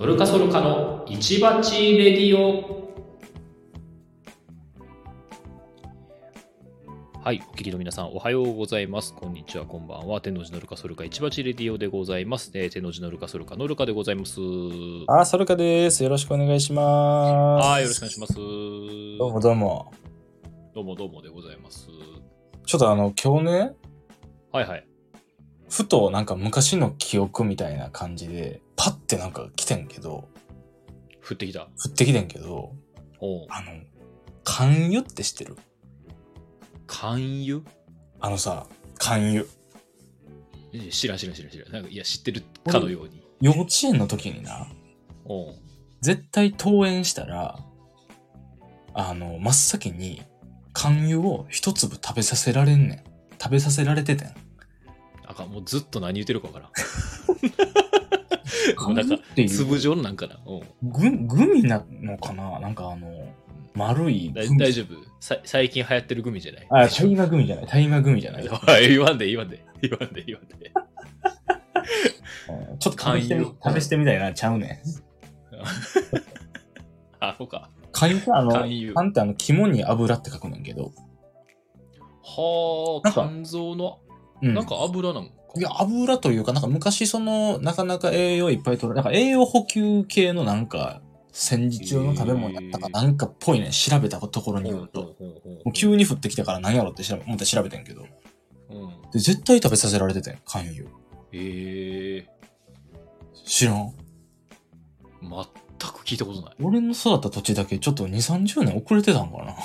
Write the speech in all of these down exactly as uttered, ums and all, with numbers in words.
ノルカソルカの市バチレディオ。はい、お聞きの皆さんおはようございます。こんにちは、こんばんは。天王寺ノルカソルカ市バチレディオでございます。えー、天王寺ノルカソルカノルカでございます。 あ、ソルカです。よろしくお願いします。 はい、よろしくお願いします。 どうもどうも。 どうもどうもでございます。 ちょっとあの、今日ね、 はいはい。 ふとなんか昔の記憶みたいな感じで、パッてなんか来てんけど、 降ってきた。 降ってきてんけど、 おう。 あの、肝油って知ってる？ 肝油？ あのさ、肝油。 え知らん知らん知らん知らん。なんかいや知ってるかのように。 幼稚園の時にな、 おう。 絶対登園したら、あの、真っ先に肝油を一粒食べさせられんねん。食べさせられててん。 あかん、もうずっと何言ってるかわからん。もうなんか粒状なんかな。おう。 グ、グミなのかな？なんかあの、丸いグミ。 大丈夫さ最近流行ってるグミじゃない？ あ、大麻グミじゃない。大麻グミじゃない。 言わんで言わんで言わんで言わんで。 ちょっと試してみ、試してみたいな、ちゃうねん。 あ、そうか。 肝油ってあの、 肝油。 肝ってあの、肝に油って書くねんけど。 はあ、肝臓の、うん、なんか油なのか。 いや、油というか、なんか昔その、なかなか栄養いっぱい取る、なんか栄養補給系のなんか、戦時中の食べ物だったかなんかっぽいね、調べたところによると。もう急に降ってきたから何やろって調べ、思って調べてんけど。うん、で、絶対食べさせられててん、肝油。へえー。 知らん？ 全く聞いたことない。 俺の育った土地だけちょっとに、さんじゅうねん遅れてたんかな。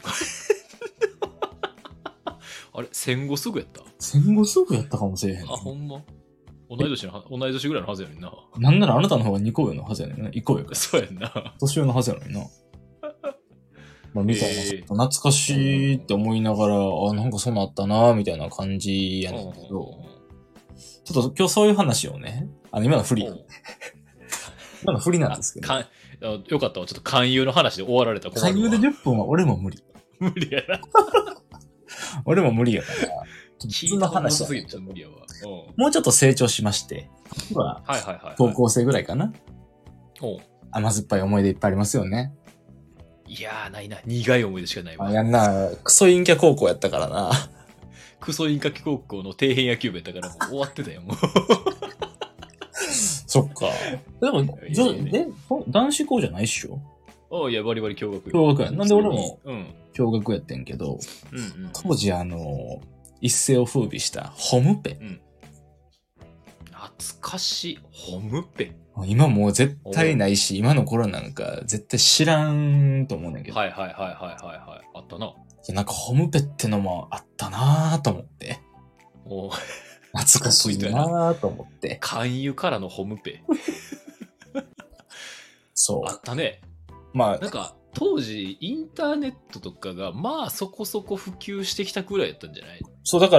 あれ戦後すぐやった？ 戦後すぐやったかもしれへん、ね。 あ、ほんま？同い年の、同い年ぐらいのはずやねんな。 なんならあなたの方がにこ上のはずやねんな。いっこ上か。 そうやんな。 年上のはずやのにな。まあ、みたいな、えー。懐かしいって思いながら、あ、なんかそんなあったなみたいな感じやねんけど、ちょっと今日そういう話をね、あの、今のフリ。今のフリなんですけど。 かよかったわ。ちょっと勧誘の話で終わられた。 勧誘でじゅっぷんは俺も無理。 無理やな。 俺も無理やから。 普通の話すぎて無理やわ。 もうちょっと成長しまして。はいはいはい、はい。高校生ぐらいかな。お甘酸っぱい思い出いっぱいありますよね。 いやー、ないな。苦い思い出しかないわ。 あやんな。クソ陰キャ高校やったからな。 クソ陰キャ高校の底辺野球部やったからもう終わってたよ、もう。 そっか。でも、じゃ、え、男子校じゃないっしょ？ ああ、いや、バリバリ共学。 共学や。なんで俺も、共学やってんけど、うんうん、当時あの、一世を風靡したホムペ。うん、 懐かしい。ホムペ。 今もう絶対ないし、今の頃なんか絶対知らんと思うねんけど。 はいはいはいはいはいはい。あったな。いや、なんかホムペってのもあったなぁと思って。お懐かしいなぁと思って。 勧誘からのホムペ。 そう。 あったね。 まあ。 なんか、当時、インターネットとかが、まあそこそこ普及してきたくらいやったんじゃない？ そう、だから、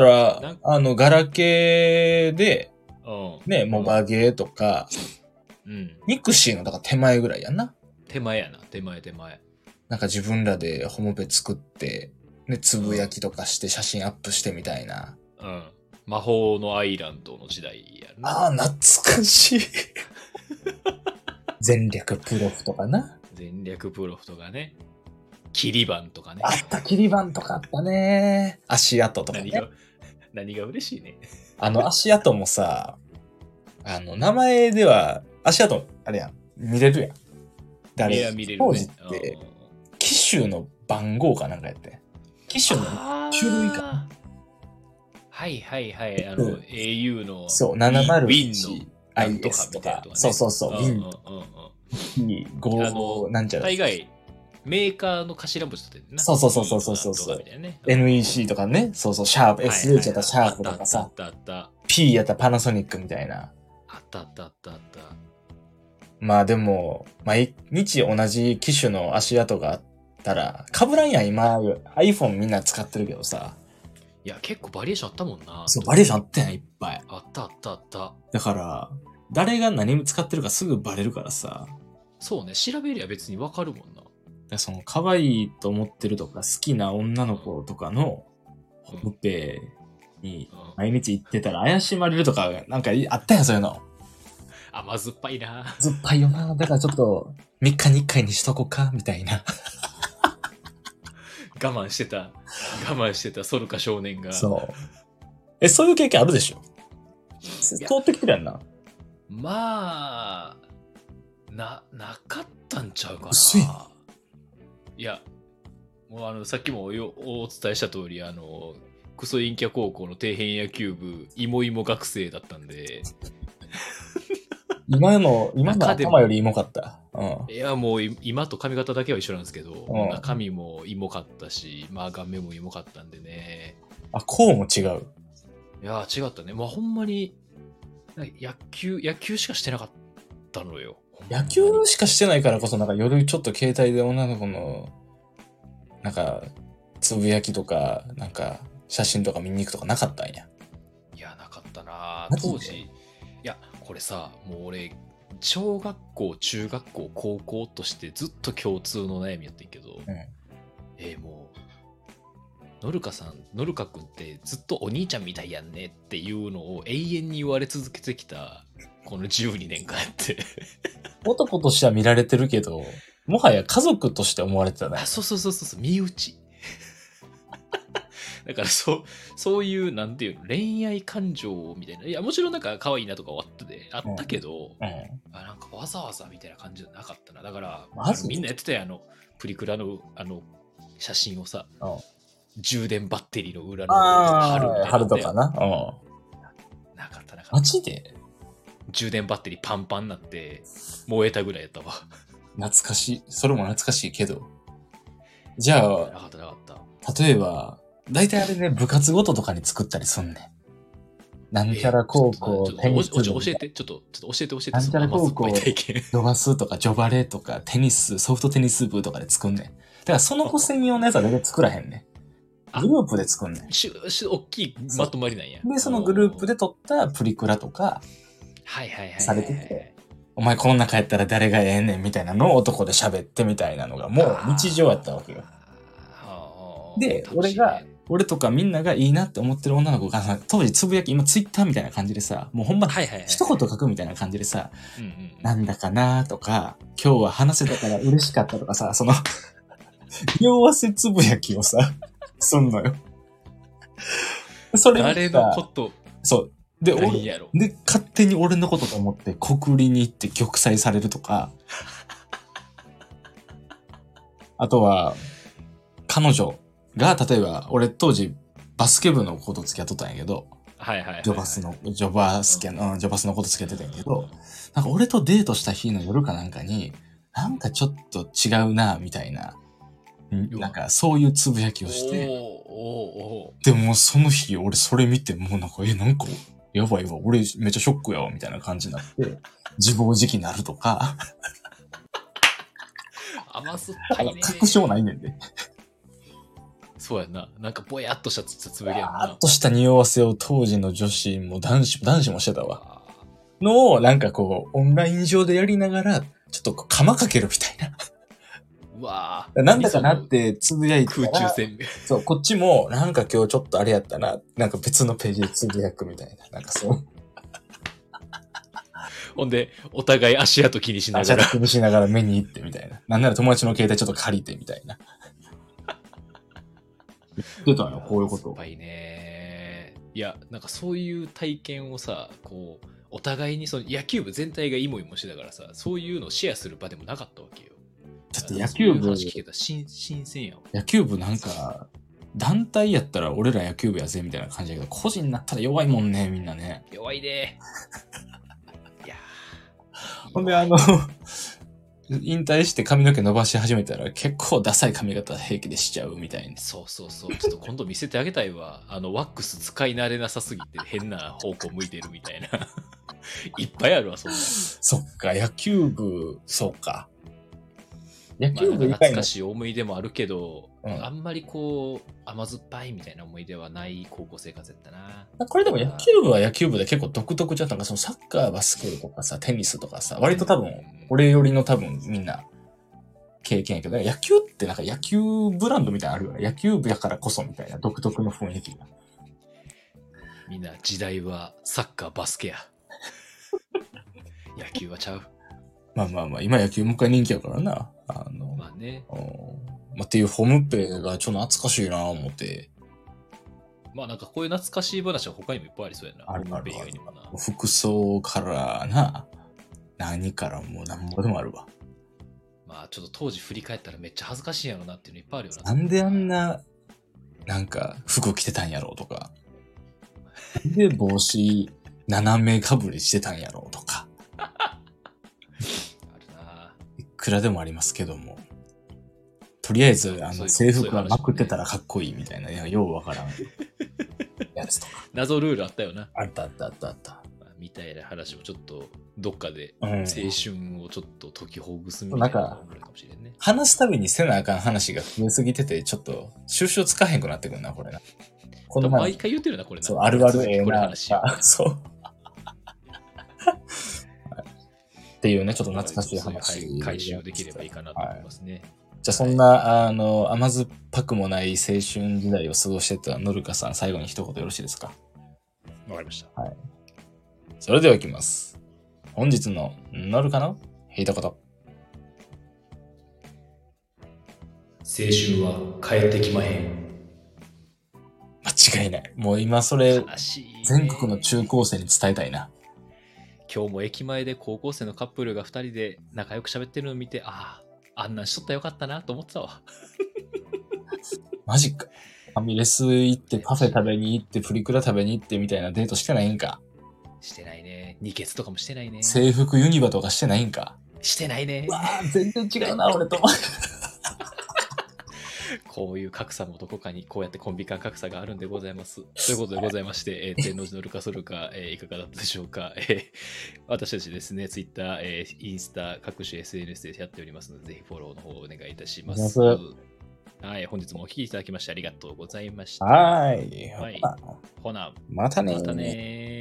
あの、ガラケーで、うん、ね、モバゲーとか、うん。ミクシーの、だから手前ぐらいやんな。 手前やな、手前手前。 なんか自分らでホモペ作って、ね、つぶやきとかして写真アップしてみたいな。 うん。魔法のアイランドの時代やな。 ああ、懐かしい。全略プロフとかな。 全略プロフとかね。キリバンとかね。 あった、キリバンとかあったね。足跡とかね。 何が、何が嬉しいね。 あの足跡もさ、あの、名前では、足跡、あれやん、見れるやん。 誰？いや、見れるね。 当時って、機種の番号かなんかやって。機種の種類か。 はいはいはい。あの、うん、エーユー の、 そう、ななまるいち。 ウィンのアイエスとか、 ね。そうそうそう、ウィン。ご、 あの、なんちゃら。大概、メーカーの頭文字とってな。 そうそうそうそうそうそう。エヌイーシー とかね。そうそう、シャープ、エスエイチ やったらシャープとかさ。P やったらパナソニックみたいな。 あったあったあったあった。 まあでも、毎日同じ機種の足跡があったら、被らんやん、今、iPhone みんな使ってるけどさ。 いや、結構バリエーションあったもんな。 そう、バリエーションあったやん、いっぱい。 あったあったあった。 だから、誰が何使ってるかすぐバレるからさ。 そうね、調べりゃ別にわかるもんな。 その、可愛いと思ってるとか、好きな女の子とかの、ホムペに毎日行ってたら怪しまれるとか、なんかあったやん、そういうの。 甘酸っぱいな。 酸っぱいよな。だからちょっと、みっかにいっかいにしとこうか、みたいな。 我慢してた、我慢してたソルカ少年が。 そう。え、そういう経験あるでしょ？通ってきてるやんな。 まあ、な、なかったんちゃうか薄い。 な。いや、もうあの、さっきもよお伝えした通り、あの、クソ陰キャ高校の底辺野球部、いもいも学生だったんで。 今の、今の頭より芋かった。 うん、いや、もう今と髪型だけは一緒なんですけど、 うん、 中身も芋かったし、まあ顔面も芋かったんでね。 あ、こうも違う。 いや、違ったね。まあほんまに、野球、野球しかしてなかったのよ。 野球しかしてないからこそ、なんか夜ちょっと携帯で女の子の、なんか、つぶやきとか、なんか、写真とか見に行くとかなかったんや。 いや、なかったな当時。いや、これさ、もう俺、小学校、中学校、高校としてずっと共通の悩みやってんけど、うん、えー、もう、ノルカさん、ノルカ君ってずっとお兄ちゃんみたいやんねっていうのを永遠に言われ続けてきた、このじゅうにねんかんやって。 男としては見られてるけど、もはや家族として思われてたね。 あ、そうそうそうそう、身内。だからそう、そういう、なんていうの、恋愛感情みたいな。いや、もちろんなんか可愛いなとかはあったで、あったけど、うんうん、あなんかわざわざみたいな感じじゃなかったな。だから、みんなやってたよ、あの、プリクラの、あの、写真をさ、うん、充電バッテリーの裏の貼るみたいな。貼るとかな。うん。 なかったなかった。 マジで？ 充電バッテリーパンパンになって、燃えたぐらいやったわ。 懐かしい。それも懐かしいけど。じゃあ、 なかったなかった。例えば、大体あれね、部活ごととかに作ったりすんねん。なんちゃら高校、 テニス部。教えて、ちょっと、ちょっと教えて教えて。 なんちゃら高校、ジョバスとかジョバレとかテニス、ソフトテニス部とかで作んねん。だからその子専用のやつは大体作らへんねん。グループで作んねん。 しし大きいまとまりなんや。 で、そのグループで撮ったプリクラとか、 はいはいはい。 されてて、お前こん中やったら誰がええねんみたいなのを男で喋ってみたいなのがもう日常やったわけよ。で、俺が、俺とかみんながいいなって思ってる女の子がさ、当時つぶやき、今ツイッターみたいな感じでさ、もうほんま、一言書くみたいな感じでさ、なんだかなとか、今日は話せたから嬉しかったとかさ、その、匂わせつぶやきをさ、すんのよ。それ誰のこと？ そう。で、俺、で、勝手に俺のことと思って、国立に行って玉砕されるとか、あとは、彼女が、例えば、俺当時、バスケ部の子と付き合っとったんやけど、 はいはいはい、はい。 ジョバスの、ジョバスケの、うん、ジョバスの子と付き合ってたんやけど、なんか俺とデートした日の夜かなんかに、なんかちょっと違うな、みたいな、なんかそういうつぶやきをして、おーおーでもその日俺それ見て、もうなんか、え、なんか、やばいわ、俺めっちゃショックやわ、みたいな感じになって、自暴自棄になるとか。 甘酸っぱいね。 確証ないねんで。 そうやな。なんかぼやっとしたつぶやきやな。ぼやっとした匂わせを当時の女子も男子も、男子もしてたわ。のを、なんかこう、オンライン上でやりながら、ちょっとこう、釜かけるみたいな。 うわぁ。なんだかなってつぶやいて空中戦。 そう、こっちも、なんか今日ちょっとあれやったな、なんか別のページでつぶやくみたいな。なんかそう。 ほんで、お互い足跡気にしながら。 足跡気にしながら目に行ってみたいな。なんなら友達の携帯ちょっと借りてみたいな。言ってたよ、こういうこと。 やっぱりね。いや、なんかそういう体験をさ、こう、お互いにその野球部全体がイモイモしてたからさ、そういうのをシェアする場でもなかったわけよ。 だって野球部、 聞けた新新鮮やわ。 野球部なんか、団体やったら俺ら野球部やぜみたいな感じだけど、個人になったら弱いもんね、みんなね。 弱いで。いやほんであの、引退して髪の毛伸ばし始めたら結構ダサい髪型平気でしちゃうみたいな。 そうそうそう。ちょっと今度見せてあげたいわ。あの、ワックス使い慣れなさすぎて変な方向向いてるみたいな。いっぱいあるわ、そんな。 そっか、野球部、そうか。野球部以外の、まあ、懐かしい思い出もあるけど、うん、あんまりこう甘酸っぱいみたいな思い出はない高校生活やったな。 これでも野球部は野球部で結構独特じゃったのか、そのサッカー、バスケとかさ、テニスとかさ、割と多分、俺よりの多分みんな経験やけど、野球ってなんか野球ブランドみたいなのあるよね。野球部やからこそみたいな独特の雰囲気が。 みんな時代はサッカー、バスケや。 野球はちゃう。 まあまあまあ、今野球もう一回人気やからな。あの、 まあね。 まあ、っていうホームペがちょっと懐かしいなぁ思って。 まあなんかこういう懐かしい話は他にもいっぱいありそうやな。 あるあるホームペ以外にもな。 服装からな、何からもう何ぼでもあるわ。 まあちょっと当時振り返ったらめっちゃ恥ずかしいやろなっていうのいっぱいあるよな。なんであんな、なんか服着てたんやろうとか。なんで帽子斜めかぶりしてたんやろうとか。 あるな。 いくらでもありますけども。とりあえず、あの、制服はまくってたらかっこいいみたいな、ようわからんやつとか。 謎ルールあったよな。 あったあったあったあった。 みたいな話もちょっとどっかで青春をちょっと解きほぐすみたいなのがあるかもしれんね。話すたびにせなあかん話が増えすぎてて、ちょっっと収集つかへんくなってくるな、これな。 この毎回言ってるな、これな。 そう、あるあるええな。 話そう。っていうね、ちょっと懐かしい話、 はい、回収できればいいかなと思いますね。はい、 じゃあそんな、はい、あの、甘酸っぱくもない青春時代を過ごしてたノルカさん、最後に一言よろしいですか？ わかりました。 はい。それではいきます。本日のノルカの一言。青春は帰ってきまへん。 間違いない。もう今それ、全国の中高生に伝えたいな。 今日も駅前で高校生のカップルがふたりで仲良く喋ってるのを見て、ああ、あんなんしとったらよかったなと思ってたわ。 マジか。ファミレス行って、パフェ食べに行って、プリクラ食べに行ってみたいなデートしてないんか。 してないね。二ケツとかもしてないね。 制服ユニバとかしてないんか。 してないね。 わあ、全然違うな、俺と。 こういう格差もどこかにこうやってコンビ間格差があるんでございます。ということでございまして、えー、天王寺のルカソルカ、えー、いかがだったでしょうか。えー、私たちですね、ツイッター、えー、インスタ、各種 エスエヌエス でやっておりますので、ぜひフォローの方をお願いいたします。はい、本日もお聞きいただきましてありがとうございました。 はい。 はい。ほな、 またね。 またね。